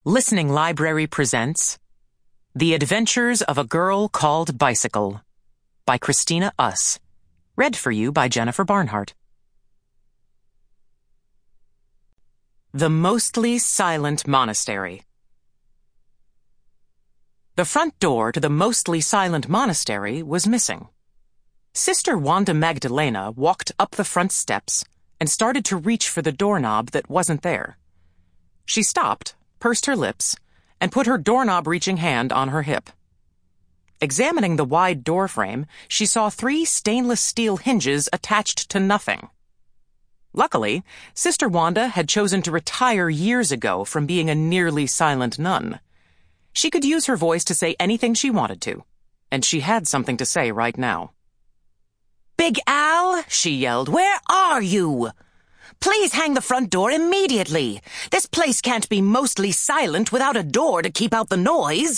Listening Library presents The Adventures of a Girl Called Bicycle by Christina Uss. Read for you by Jennifer Barnhart. The Mostly Silent Monastery. The front door to the Mostly Silent Monastery was missing. Sister Wanda Magdalena walked up the front steps and started to reach for the doorknob that wasn't there. She stopped, pursed her lips, and put her doorknob-reaching hand on her hip. Examining the wide doorframe, she saw 3 stainless steel hinges attached to nothing. Luckily, Sister Wanda had chosen to retire years ago from being a nearly silent nun. She could use her voice to say anything she wanted to, and she had something to say right now. "Big Al," she yelled, "where are you? Please hang the front door immediately. This place can't be mostly silent without a door to keep out the noise."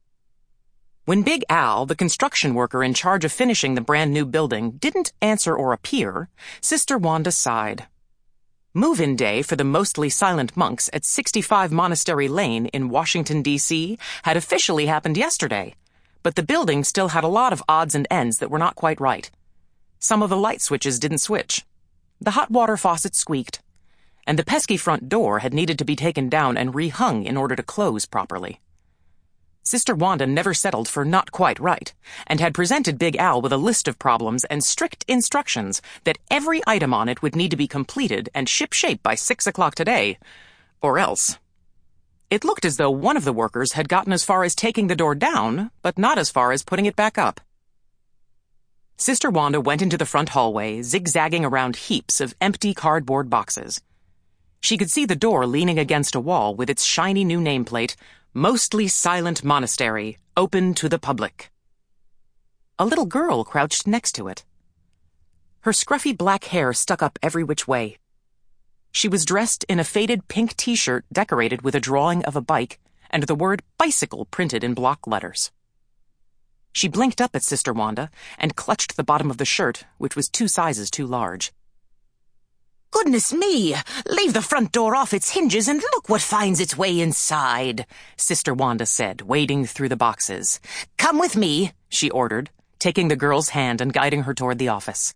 When Big Al, the construction worker in charge of finishing the brand new building, didn't answer or appear, Sister Wanda sighed. Move-in day for the Mostly Silent monks at 65 Monastery Lane in Washington, D.C. had officially happened yesterday, but the building still had a lot of odds and ends that were not quite right. Some of the light switches didn't switch. The hot water faucet squeaked, and the pesky front door had needed to be taken down and rehung in order to close properly. Sister Wanda never settled for not quite right, and had presented Big Al with a list of problems and strict instructions that every item on it would need to be completed and ship-shape by 6 o'clock today, or else. It looked as though one of the workers had gotten as far as taking the door down, but not as far as putting it back up. Sister Wanda went into the front hallway, zigzagging around heaps of empty cardboard boxes. She could see the door leaning against a wall with its shiny new nameplate, Mostly Silent Monastery, open to the public. A little girl crouched next to it. Her scruffy black hair stuck up every which way. She was dressed in a faded pink t-shirt decorated with a drawing of a bike and the word bicycle printed in block letters. She blinked up at Sister Wanda and clutched the bottom of the shirt, which was 2 sizes too large. "Goodness me! Leave the front door off its hinges and look what finds its way inside," Sister Wanda said, wading through the boxes. "Come with me," she ordered, taking the girl's hand and guiding her toward the office.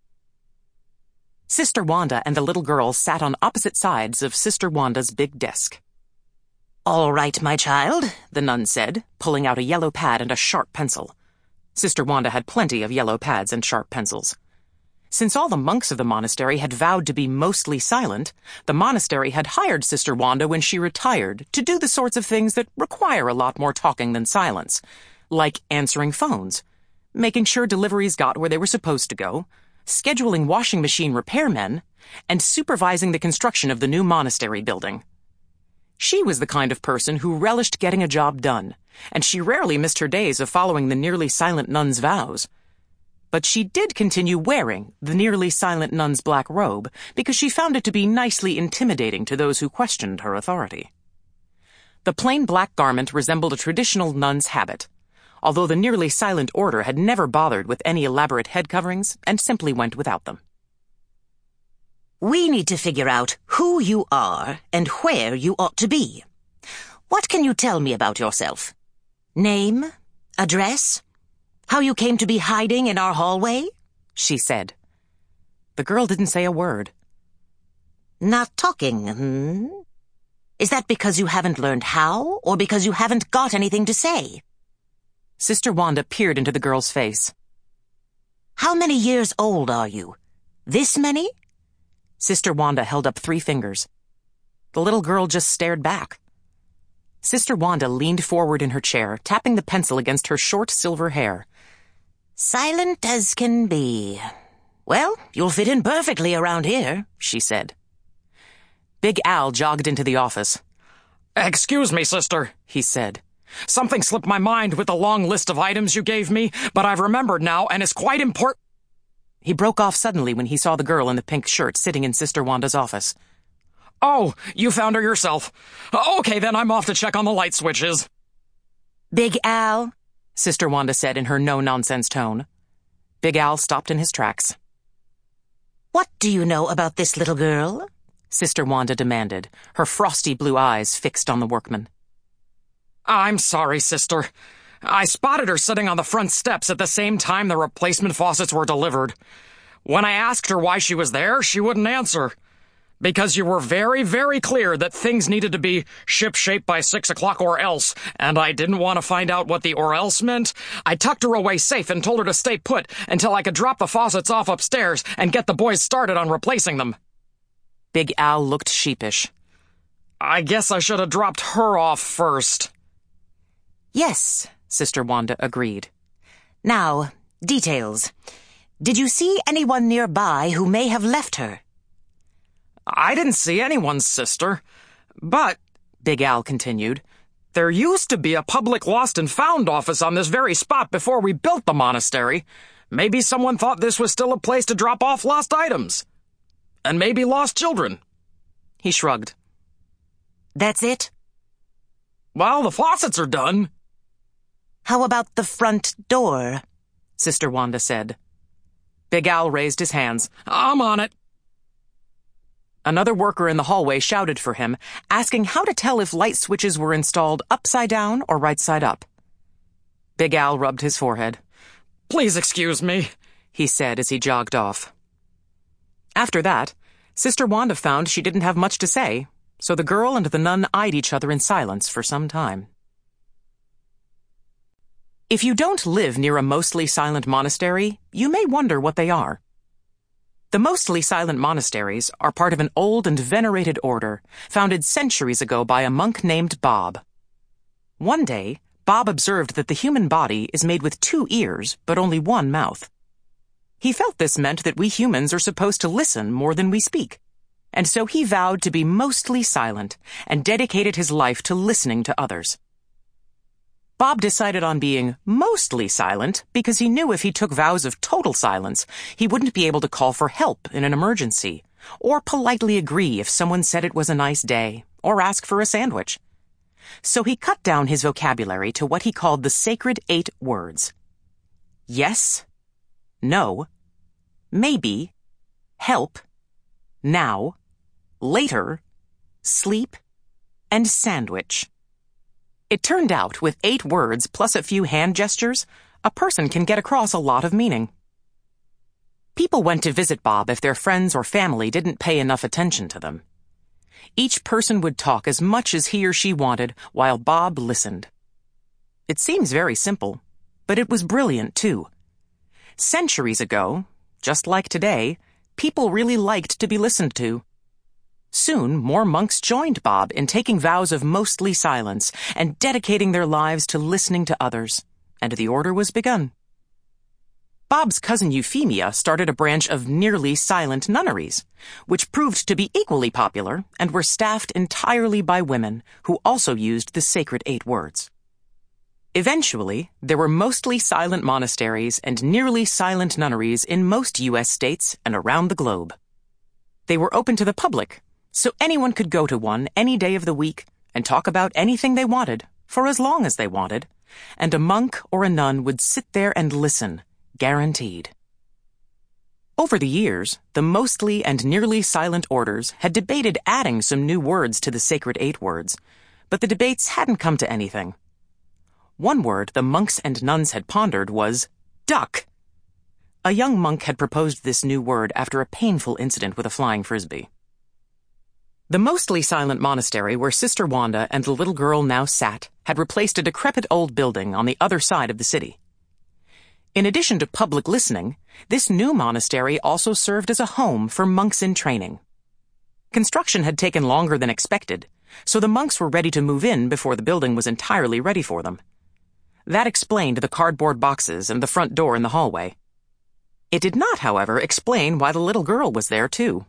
Sister Wanda and the little girl sat on opposite sides of Sister Wanda's big desk. "All right, my child," the nun said, pulling out a yellow pad and a sharp pencil. Sister Wanda had plenty of yellow pads and sharp pencils. Since all the monks of the monastery had vowed to be mostly silent, the monastery had hired Sister Wanda when she retired to do the sorts of things that require a lot more talking than silence, like answering phones, making sure deliveries got where they were supposed to go, scheduling washing machine repairmen, and supervising the construction of the new monastery building. She was the kind of person who relished getting a job done, and she rarely missed her days of following the nearly silent nun's vows. But she did continue wearing the nearly silent nun's black robe because she found it to be nicely intimidating to those who questioned her authority. The plain black garment resembled a traditional nun's habit, although the nearly silent order had never bothered with any elaborate head coverings and simply went without them. "We need to figure out who you are and where you ought to be. What can you tell me about yourself? Name? Address? How you came to be hiding in our hallway?" she said. The girl didn't say a word. "Not talking, Is that because you haven't learned how, or because you haven't got anything to say?" Sister Wanda peered into the girl's face. "How many years old are you? This many?" Sister Wanda held up 3 fingers. The little girl just stared back. Sister Wanda leaned forward in her chair, tapping the pencil against her short silver hair. "Silent as can be. Well, you'll fit in perfectly around here," she said. Big Al jogged into the office. "Excuse me, sister," he said. "Something slipped my mind with the long list of items you gave me, but I've remembered now, and it's quite important." He broke off suddenly when he saw the girl in the pink shirt sitting in Sister Wanda's office. "Oh, you found her yourself. Okay, then I'm off to check on the light switches." "Big Al," Sister Wanda said in her no-nonsense tone. Big Al stopped in his tracks. "What do you know about this little girl?" Sister Wanda demanded, her frosty blue eyes fixed on the workman. I'm sorry, sister. I spotted her sitting on the front steps at the same time the replacement faucets were delivered. When I asked her why she was there, she wouldn't answer. Because you were very, very clear that things needed to be ship-shape by 6 o'clock or else, and I didn't want to find out what the or else meant. I tucked her away safe and told her to stay put until I could drop the faucets off upstairs and get the boys started on replacing them. Big Al looked sheepish. I guess I should have dropped her off first. Yes, Sister Wanda agreed. Now, details. Did you see anyone nearby who may have left her? I didn't see anyone, sister. But, Big Al continued, there used to be a public lost and found office on this very spot before we built the monastery. Maybe someone thought this was still a place to drop off lost items. And maybe lost children. He shrugged. That's it? Well, the faucets are done. How about the front door? Sister Wanda said. Big Al raised his hands. I'm on it. Another worker in the hallway shouted for him, asking how to tell if light switches were installed upside down or right side up. Big Al rubbed his forehead. Please excuse me, he said as he jogged off. After that, Sister Wanda found she didn't have much to say, so the girl and the nun eyed each other in silence for some time. If you don't live near a mostly silent monastery, you may wonder what they are. The mostly silent monasteries are part of an old and venerated order founded centuries ago by a monk named Bob. One day, Bob observed that the human body is made with 2 ears, but only 1 mouth. He felt this meant that we humans are supposed to listen more than we speak, and so he vowed to be mostly silent and dedicated his life to listening to others. Bob decided on being mostly silent because he knew if he took vows of total silence, he wouldn't be able to call for help in an emergency, or politely agree if someone said it was a nice day, or ask for a sandwich. So he cut down his vocabulary to what he called the sacred 8 words. Yes, no, maybe, help, now, later, sleep, and sandwich. It turned out, with 8 words plus a few hand gestures, a person can get across a lot of meaning. People went to visit Bob if their friends or family didn't pay enough attention to them. Each person would talk as much as he or she wanted while Bob listened. It seems very simple, but it was brilliant too. Centuries ago, just like today, people really liked to be listened to. Soon, more monks joined Bob in taking vows of mostly silence and dedicating their lives to listening to others, and the order was begun. Bob's cousin Euphemia started a branch of nearly silent nunneries, which proved to be equally popular and were staffed entirely by women who also used the sacred 8 words. Eventually, there were mostly silent monasteries and nearly silent nunneries in most U.S. states and around the globe. They were open to the public, so anyone could go to one any day of the week and talk about anything they wanted for as long as they wanted, and a monk or a nun would sit there and listen, guaranteed. Over the years, the mostly and nearly silent orders had debated adding some new words to the sacred 8 words, but the debates hadn't come to anything. One word the monks and nuns had pondered was duck. A young monk had proposed this new word after a painful incident with a flying frisbee. The mostly silent monastery where Sister Wanda and the little girl now sat had replaced a decrepit old building on the other side of the city. In addition to public listening, this new monastery also served as a home for monks in training. Construction had taken longer than expected, so the monks were ready to move in before the building was entirely ready for them. That explained the cardboard boxes and the front door in the hallway. It did not, however, explain why the little girl was there, too.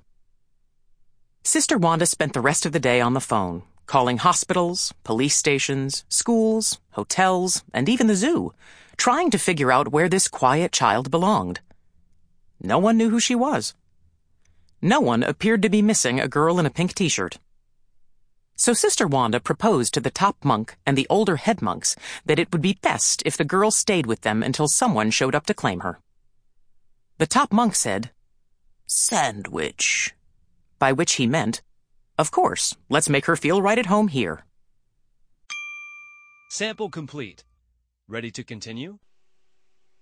Sister Wanda spent the rest of the day on the phone, calling hospitals, police stations, schools, hotels, and even the zoo, trying to figure out where this quiet child belonged. No one knew who she was. No one appeared to be missing a girl in a pink t-shirt. So Sister Wanda proposed to the top monk and the older head monks that it would be best if the girl stayed with them until someone showed up to claim her. The top monk said, "Sandwich," by which he meant, "Of course, let's make her feel right at home here." Sample complete. Ready to continue?